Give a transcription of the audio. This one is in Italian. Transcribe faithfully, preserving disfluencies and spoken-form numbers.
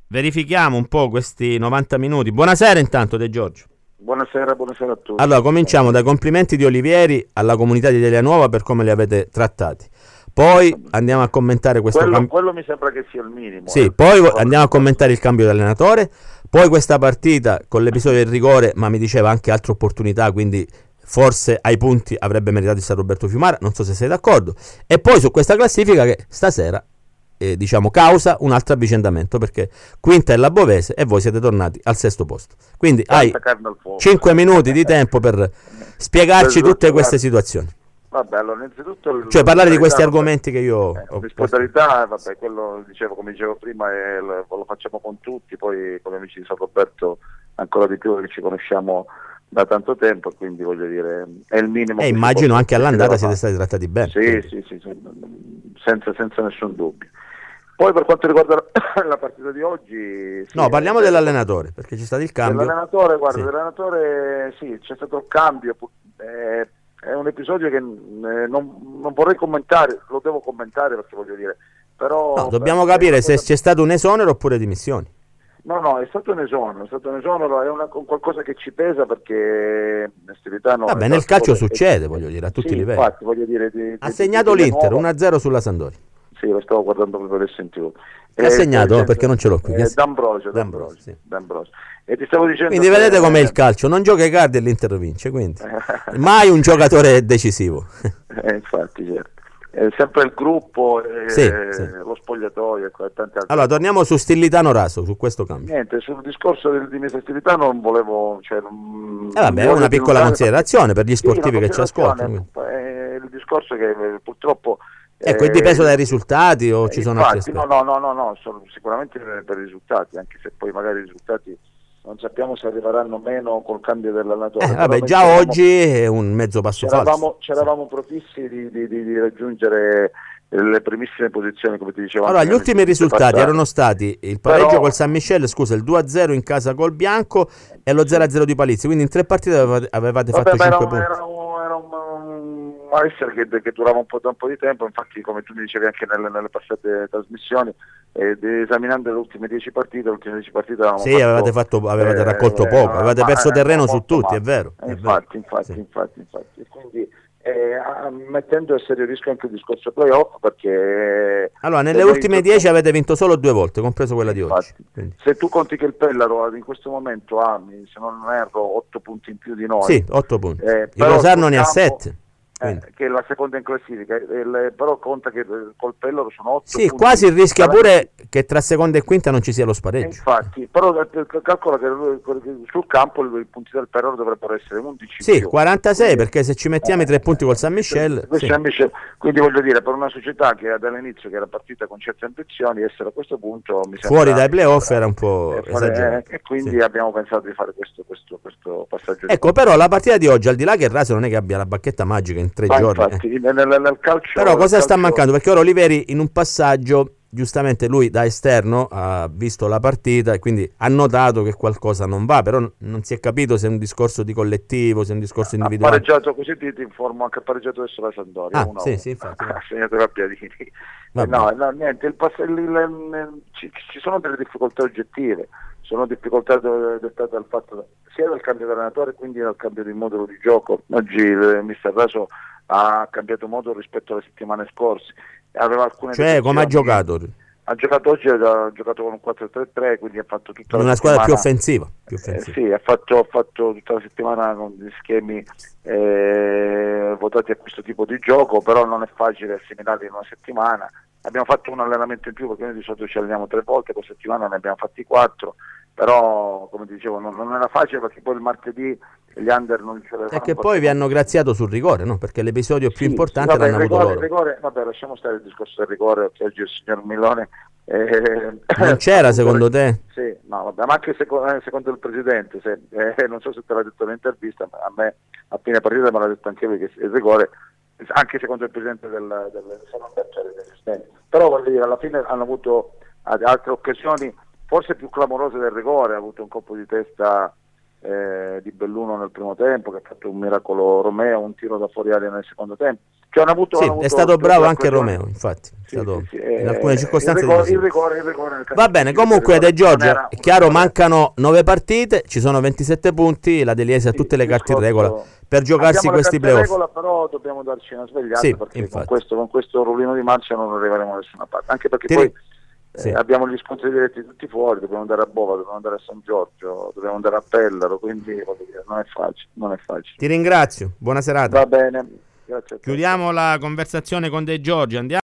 verifichiamo un po' questi novanta minuti. Buonasera intanto De Giorgio. Buonasera, buonasera a tutti. Allora, cominciamo dai complimenti di Olivieri alla comunità di Italia Nuova per come li avete trattati. Poi andiamo a commentare questo quello, cambio. quello mi sembra che sia il minimo. Sì, eh. poi andiamo a commentare il cambio di allenatore. Poi questa partita con l'episodio del rigore, ma mi diceva anche altre opportunità, quindi forse ai punti avrebbe meritato di stare Roberto Fiumara, non so se sei d'accordo. E poi su questa classifica che stasera eh, diciamo causa un altro avvicendamento, perché quinta è la Bovese e voi siete tornati al sesto posto. Quindi hai cinque minuti di tempo per spiegarci tutte queste situazioni. Vabbè, allora innanzitutto cioè parlare di questi argomenti che io eh, ho l'ospitalità, vabbè, quello dicevo, come dicevo prima, è, lo, lo facciamo con tutti, poi come amici di San Roberto ancora di più, perché ci conosciamo da tanto tempo, quindi voglio dire è il minimo. E immagino anche all'andata siete stati trattati bene. Sì, sì, sì, sì, senza, senza nessun dubbio. Poi per quanto riguarda la partita di oggi... Sì, no, parliamo eh, dell'allenatore, perché c'è stato il cambio. L'allenatore, guarda, sì. l'allenatore, sì, c'è stato il cambio, eh, è un episodio che eh, non, non vorrei commentare, lo devo commentare perché voglio dire, però... No, dobbiamo capire se cosa... c'è stato un esonero oppure dimissioni. No, no, è stato un esonero, è stato un esonero, è una, qualcosa che ci pesa perché Stilitano... Vabbè, nel calcio succede, voglio dire, a tutti sì, i livelli. Infatti, voglio dire... Di, ha di, segnato di l'Inter, nuovo... uno a zero sulla Sampdoria. Sì, lo stavo guardando proprio adesso in tivù. Chi ha segnato? No, perché non ce l'ho qui. Eh, D'Ambrosio, D'Ambrosio, D'Ambrosio, sì. D'Ambrosio. E ti stavo dicendo quindi che... vedete com'è il calcio, non gioca i cardi e l'Inter vince, quindi mai un giocatore decisivo. eh, infatti, certo. È sempre il gruppo, eh, sì, sì. lo spogliatoio e tanti altri. Allora torniamo su Stillitano Raso, su questo cambio. Niente, sul discorso del Dimitri Stillitano non volevo, cioè, non, eh vabbè, è una piccola considerazione per gli sportivi sì, che ci ascoltano. Eh, il discorso è che eh, purtroppo ecco, è dipeso dai risultati o ci sono infatti, altri aspetti? No, no, no, no, no, sono sicuramente per, per i risultati, anche se poi magari i risultati non sappiamo se arriveranno meno col cambio dell'allenatore. Eh, vabbè, già eravamo, oggi è un mezzo passo falso. Ci eravamo prefissi di, di, di, di raggiungere le primissime posizioni, come ti dicevo. Allora, gli ultimi risultati passati. erano stati il pareggio Però... col San Michele, scusa, il due a zero in casa col Bianco e lo zero a zero di Palizzi, quindi in tre partite avevate, avevate Vabbè, fatto cinque era, punti. Era un, era un malessere che, che durava un po', da un po' di tempo, infatti come tu mi dicevi anche nelle, nelle passate trasmissioni, eh, esaminando le ultime dieci partite, le ultime dieci partite avevamo sì, fatto, avevate, fatto, avevate eh, raccolto eh, poco, avevate perso terreno su tutti, male. è vero. Eh, è infatti, vero. infatti, sì. infatti, infatti, quindi eh, mettendo a serio rischio anche il discorso playoff, perché allora nelle ultime dieci avete vinto solo due volte, compreso quella infatti, di oggi. Quindi. Se tu conti che il Pellaro in questo momento ha, se non erro, otto punti in più di noi. Sì, otto punti. Eh, il Rosarno ne ha sette. Eh, che è la seconda in classifica, il, però conta che col Pellaro sono otto sì, punti. quasi rischia pure che tra seconda e quinta non ci sia lo spareggio. Infatti, però calcola che sul campo i punti del Pellaro dovrebbero essere undici. Sì, quarantasei, quindi, perché se ci mettiamo eh, i tre punti col San Michele, sì. San Michele. Quindi voglio dire, per una società che dall'inizio che era partita con certe ambizioni, essere a questo punto mi fuori sembra, dai playoff era un po' eh, fare, esagerato. Eh, e quindi sì. abbiamo pensato di fare questo, questo, questo passaggio. Ecco, però la partita di oggi, al di là che il Raso non è che abbia la bacchetta magica in tre Ma giorni. Infatti, eh. nel, nel calcio, però cosa calcio... sta mancando? Perché ora Oliveri in un passaggio, giustamente lui da esterno ha visto la partita e quindi ha notato che qualcosa non va, però non si è capito se è un discorso di collettivo, se è un discorso individuale. Ha pareggiato, così ti, ti informo, anche ha pareggiato adesso la Sampdoria. Ah, uno sì, sì, infatti. Ha segnato la Piadini. No, no, niente, il pass- il, il, il, ci, ci sono delle difficoltà oggettive, sono difficoltà dettate dal fatto sia dal cambio di allenatore, quindi dal cambio di modulo di gioco. Oggi il mister Raso ha cambiato modo rispetto alle settimane scorse. Aveva alcune cioè, come ha giocato? Ha giocato oggi, ha giocato con un quattro tre tre, quindi ha fatto tutta la una settimana, squadra più offensiva. Più offensiva. Eh, sì, ha fatto, ha fatto tutta la settimana con gli schemi eh, votati a questo tipo di gioco, però non è facile assimilarli in una settimana. Abbiamo fatto un allenamento in più perché noi di solito ci alleniamo tre volte, questa settimana ne abbiamo fatti quattro, però come dicevo non, non era facile perché poi il martedì gli under non ce l'avevano. E che poi vi hanno graziato sul rigore, no? Perché l'episodio più sì, importante sì, vabbè, l'hanno rigore, avuto loro. Rigore, vabbè, lasciamo stare il discorso del rigore, perché oggi il signor Milone eh, non c'era secondo te? Sì, no, vabbè, ma anche secondo, secondo il presidente, se, eh, non so se te l'ha detto nell'intervista, ma a me a fine partita me l'ha detto anche lui che il rigore, anche secondo il presidente del, del c'era però voglio dire, alla fine hanno avuto altre occasioni forse più clamorose del rigore, ha avuto un colpo di testa eh, di Belluno nel primo tempo che ha fatto un miracolo Romeo, un tiro da fuori aria nel secondo tempo, Cioè, hanno avuto, sì, hanno avuto è stato bravo anche occasioni. Romeo, infatti. Sì, stato, sì, sì, in alcune eh, circostanze il rigore, decisivo. il rigore, il rigore nel Va bene, comunque De Giorgio, è chiaro, era, mancano nove partite, ci sono ventisette punti, la Deliese ha sì, tutte le carte in discorso, regola per giocarsi abbiamo questi le carte in playoff. regola, però dobbiamo darci una svegliata, Sì, perché infatti. con questo, con questo rullino di marcia non arriveremo da nessuna parte, anche perché Ti poi ri- eh, sì. abbiamo gli scontri diretti tutti fuori, dobbiamo andare a Bova, dobbiamo andare a San Giorgio, dobbiamo andare a Pellaro, quindi voglio dire, non è facile, non è facile. Ti ringrazio, buona serata. Va bene, grazie a te. Chiudiamo la conversazione con De Giorgio, andiamo